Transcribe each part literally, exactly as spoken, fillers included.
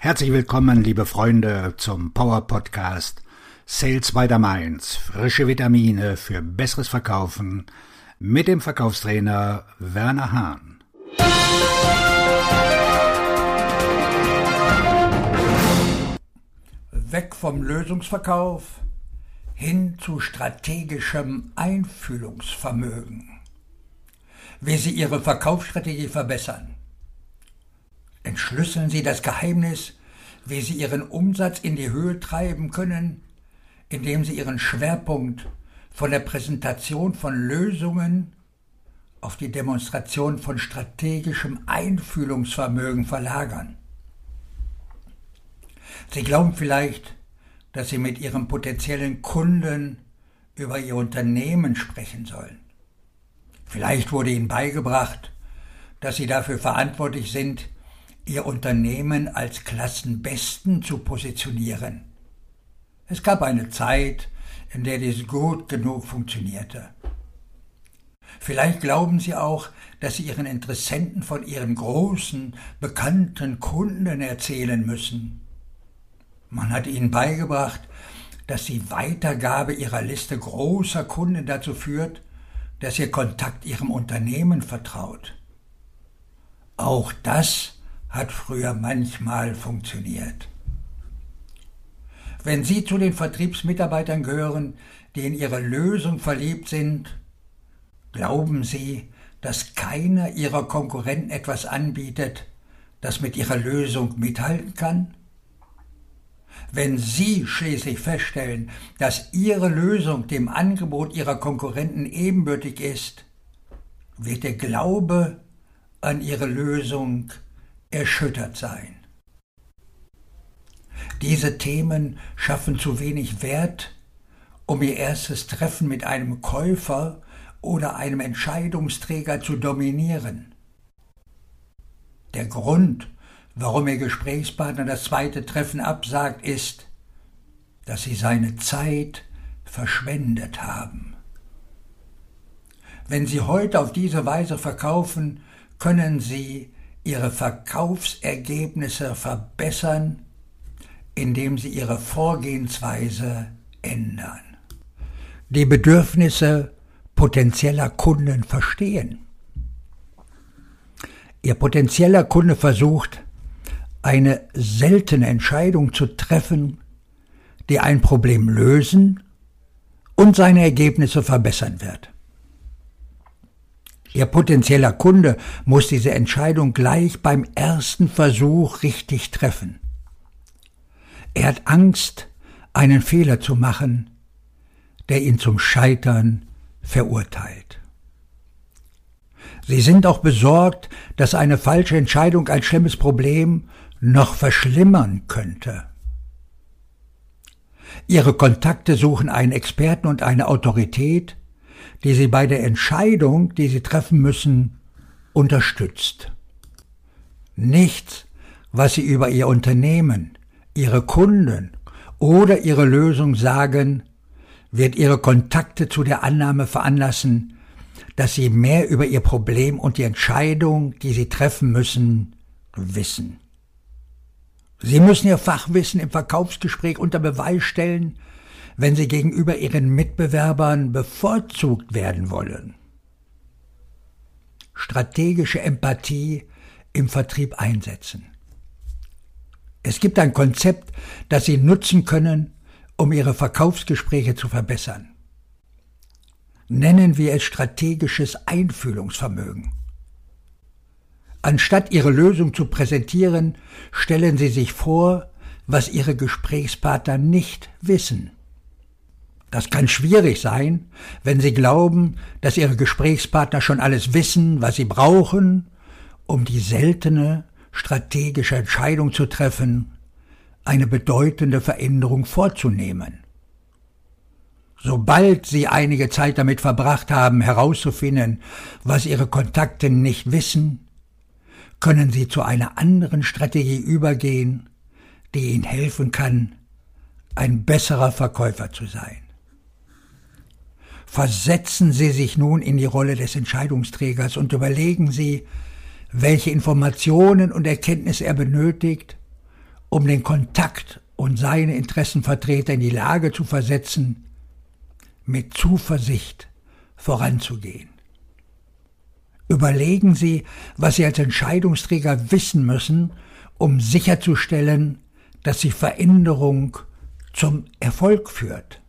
Herzlich willkommen, liebe Freunde, zum Power-Podcast Sales by the Mainz. Frische Vitamine für besseres Verkaufen mit dem Verkaufstrainer Werner Hahn. Weg vom Lösungsverkauf hin zu strategischem Einfühlungsvermögen. Wie Sie Ihre Verkaufsstrategie verbessern. Entschlüsseln Sie das Geheimnis, wie Sie Ihren Umsatz in die Höhe treiben können, indem Sie Ihren Schwerpunkt von der Präsentation von Lösungen auf die Demonstration von strategischem Einfühlungsvermögen verlagern. Sie glauben vielleicht, dass Sie mit Ihrem potenziellen Kunden über Ihr Unternehmen sprechen sollen. Vielleicht wurde Ihnen beigebracht, dass Sie dafür verantwortlich sind, Ihr Unternehmen als Klassenbesten zu positionieren. Es gab eine Zeit, in der dies gut genug funktionierte. Vielleicht glauben Sie auch, dass Sie Ihren Interessenten von Ihren großen, bekannten Kunden erzählen müssen. Man hat Ihnen beigebracht, dass die Weitergabe Ihrer Liste großer Kunden dazu führt, dass Ihr Kontakt Ihrem Unternehmen vertraut. Auch das hat früher manchmal funktioniert. Wenn Sie zu den Vertriebsmitarbeitern gehören, die in Ihre Lösung verliebt sind, glauben Sie, dass keiner Ihrer Konkurrenten etwas anbietet, das mit Ihrer Lösung mithalten kann? Wenn Sie schließlich feststellen, dass Ihre Lösung dem Angebot Ihrer Konkurrenten ebenbürtig ist, wird der Glaube an Ihre Lösung erschüttert sein. Diese Themen schaffen zu wenig Wert, um Ihr erstes Treffen mit einem Käufer oder einem Entscheidungsträger zu dominieren. Der Grund, warum Ihr Gesprächspartner das zweite Treffen absagt, ist, dass Sie seine Zeit verschwendet haben. Wenn Sie heute auf diese Weise verkaufen, können Sie Ihre Verkaufsergebnisse verbessern, indem Sie Ihre Vorgehensweise ändern. Die Bedürfnisse potenzieller Kunden verstehen. Ihr potenzieller Kunde versucht, eine seltene Entscheidung zu treffen, die ein Problem lösen und seine Ergebnisse verbessern wird. Ihr potenzieller Kunde muss diese Entscheidung gleich beim ersten Versuch richtig treffen. Er hat Angst, einen Fehler zu machen, der ihn zum Scheitern verurteilt. Sie sind auch besorgt, dass eine falsche Entscheidung ein schlimmes Problem noch verschlimmern könnte. Ihre Kontakte suchen einen Experten und eine Autorität, die Sie bei der Entscheidung, die Sie treffen müssen, unterstützt. Nichts, was Sie über Ihr Unternehmen, Ihre Kunden oder Ihre Lösung sagen, wird Ihre Kontakte zu der Annahme veranlassen, dass Sie mehr über Ihr Problem und die Entscheidung, die Sie treffen müssen, wissen. Sie müssen Ihr Fachwissen im Verkaufsgespräch unter Beweis stellen, wenn Sie gegenüber Ihren Mitbewerbern bevorzugt werden wollen. Strategische Empathie im Vertrieb einsetzen. Es gibt ein Konzept, das Sie nutzen können, um Ihre Verkaufsgespräche zu verbessern. Nennen wir es strategisches Einfühlungsvermögen. Anstatt Ihre Lösung zu präsentieren, stellen Sie sich vor, was Ihre Gesprächspartner nicht wissen. Das kann schwierig sein, wenn Sie glauben, dass Ihre Gesprächspartner schon alles wissen, was Sie brauchen, um die seltene strategische Entscheidung zu treffen, eine bedeutende Veränderung vorzunehmen. Sobald Sie einige Zeit damit verbracht haben, herauszufinden, was Ihre Kontakte nicht wissen, können Sie zu einer anderen Strategie übergehen, die Ihnen helfen kann, ein besserer Verkäufer zu sein. Versetzen Sie sich nun in die Rolle des Entscheidungsträgers und überlegen Sie, welche Informationen und Erkenntnisse er benötigt, um den Kontakt und seine Interessenvertreter in die Lage zu versetzen, mit Zuversicht voranzugehen. Überlegen Sie, was Sie als Entscheidungsträger wissen müssen, um sicherzustellen, dass die Veränderung zum Erfolg führt.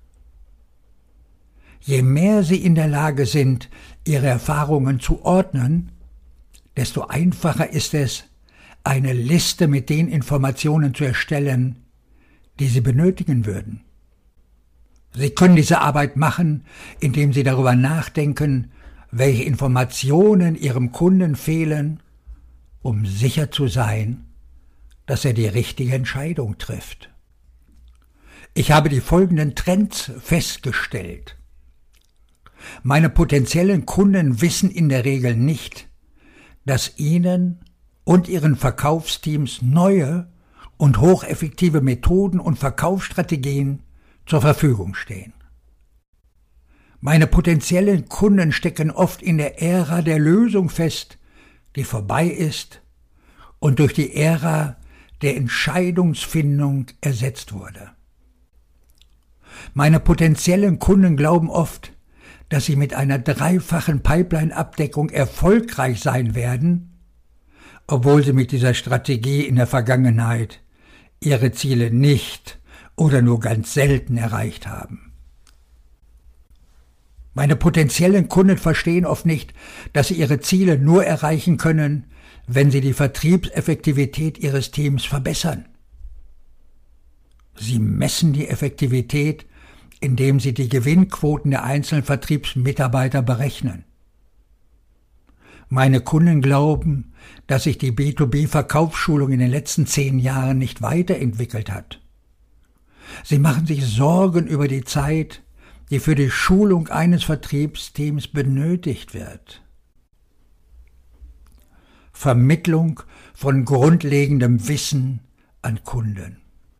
Je mehr Sie in der Lage sind, Ihre Erfahrungen zu ordnen, desto einfacher ist es, eine Liste mit den Informationen zu erstellen, die Sie benötigen würden. Sie können diese Arbeit machen, indem Sie darüber nachdenken, welche Informationen Ihrem Kunden fehlen, um sicher zu sein, dass er die richtige Entscheidung trifft. Ich habe die folgenden Trends festgestellt. Meine potenziellen Kunden wissen in der Regel nicht, dass ihnen und ihren Verkaufsteams neue und hocheffektive Methoden und Verkaufsstrategien zur Verfügung stehen. Meine potenziellen Kunden stecken oft in der Ära der Lösung fest, die vorbei ist und durch die Ära der Entscheidungsfindung ersetzt wurde. Meine potenziellen Kunden glauben oft, dass sie mit einer dreifachen Pipeline-Abdeckung erfolgreich sein werden, obwohl sie mit dieser Strategie in der Vergangenheit ihre Ziele nicht oder nur ganz selten erreicht haben. Meine potenziellen Kunden verstehen oft nicht, dass sie ihre Ziele nur erreichen können, wenn sie die Vertriebseffektivität ihres Teams verbessern. Sie messen die Effektivität, indem sie die Gewinnquoten der einzelnen Vertriebsmitarbeiter berechnen. Meine Kunden glauben, dass sich die B zwei B-Verkaufsschulung in den letzten zehn Jahren nicht weiterentwickelt hat. Sie machen sich Sorgen über die Zeit, die für die Schulung eines Vertriebsteams benötigt wird. Vermittlung von grundlegendem Wissen an Kunden.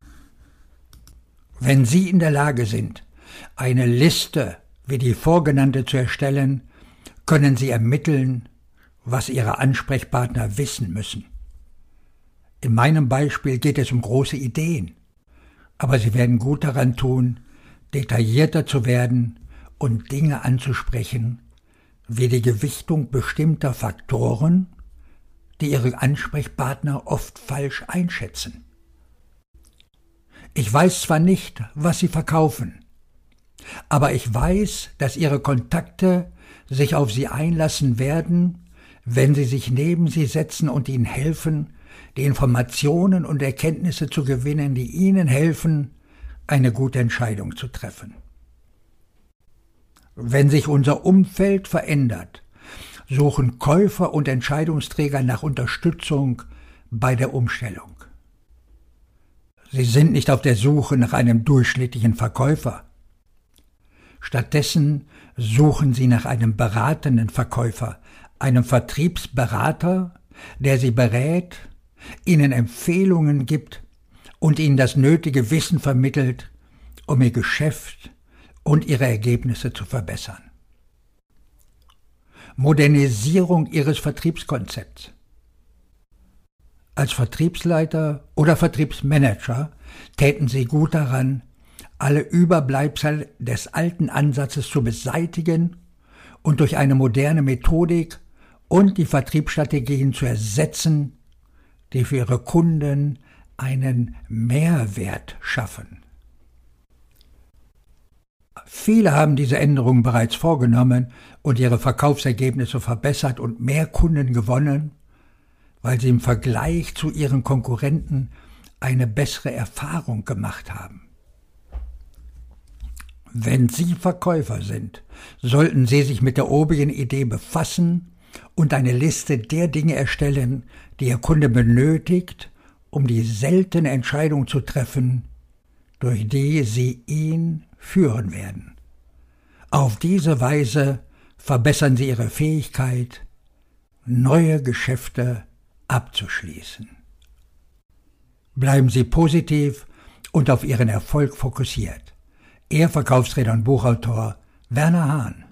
Wenn Sie in der Lage sind, eine Liste wie die vorgenannte zu erstellen, können Sie ermitteln, was Ihre Ansprechpartner wissen müssen. In meinem Beispiel geht es um große Ideen, aber Sie werden gut daran tun, detaillierter zu werden und Dinge anzusprechen, wie die Gewichtung bestimmter Faktoren, die Ihre Ansprechpartner oft falsch einschätzen. Ich weiß zwar nicht, was Sie verkaufen, aber ich weiß, dass Ihre Kontakte sich auf Sie einlassen werden, wenn Sie sich neben Sie setzen und Ihnen helfen, die Informationen und Erkenntnisse zu gewinnen, die Ihnen helfen, eine gute Entscheidung zu treffen. Wenn sich unser Umfeld verändert, suchen Käufer und Entscheidungsträger nach Unterstützung bei der Umstellung. Sie sind nicht auf der Suche nach einem durchschnittlichen Verkäufer. Stattdessen suchen sie nach einem beratenden Verkäufer, einem Vertriebsberater, der sie berät, ihnen Empfehlungen gibt und ihnen das nötige Wissen vermittelt, um ihr Geschäft und ihre Ergebnisse zu verbessern. Modernisierung Ihres Vertriebskonzepts. Als Vertriebsleiter oder Vertriebsmanager täten Sie gut daran, alle Überbleibsel des alten Ansatzes zu beseitigen und durch eine moderne Methodik und die Vertriebsstrategien zu ersetzen, die für Ihre Kunden einen Mehrwert schaffen. Viele haben diese Änderungen bereits vorgenommen und ihre Verkaufsergebnisse verbessert und mehr Kunden gewonnen, weil sie im Vergleich zu ihren Konkurrenten eine bessere Erfahrung gemacht haben. Wenn Sie Verkäufer sind, sollten Sie sich mit der obigen Idee befassen und eine Liste der Dinge erstellen, die Ihr Kunde benötigt, um die seltene Entscheidung zu treffen, durch die Sie ihn führen werden. Auf diese Weise verbessern Sie Ihre Fähigkeit, neue Geschäfte abzuschließen. Bleiben Sie positiv und auf Ihren Erfolg fokussiert. Ihr Verkaufstrainer und Buchautor Werner Hahn.